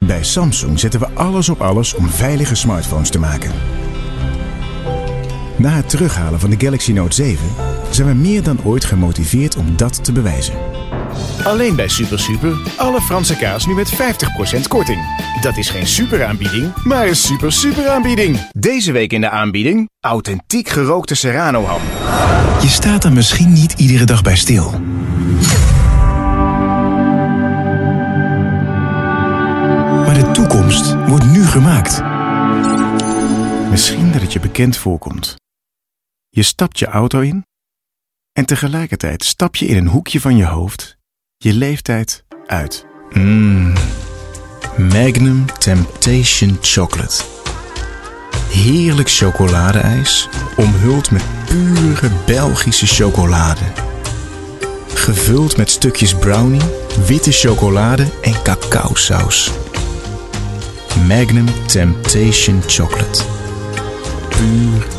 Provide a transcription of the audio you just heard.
Bij Samsung zetten we alles op alles om veilige smartphones te maken. Na het terughalen van de Galaxy Note 7 zijn we meer dan ooit gemotiveerd om dat te bewijzen. Alleen bij Super alle Franse kaas nu met 50% korting. Dat is geen superaanbieding, maar een super aanbieding. Deze week in de aanbieding authentiek gerookte Serrano ham. Je staat er misschien niet iedere dag bij stil. Maar de toekomst wordt nu gemaakt. Misschien dat het je bekend voorkomt. Je stapt je auto in en tegelijkertijd stap je in een hoekje van je hoofd je leeftijd uit. Magnum Temptation Chocolate. Heerlijk chocoladeijs, omhuld met pure Belgische chocolade. Gevuld met stukjes brownie, witte chocolade en cacaosaus. Magnum Temptation Chocolate. Puur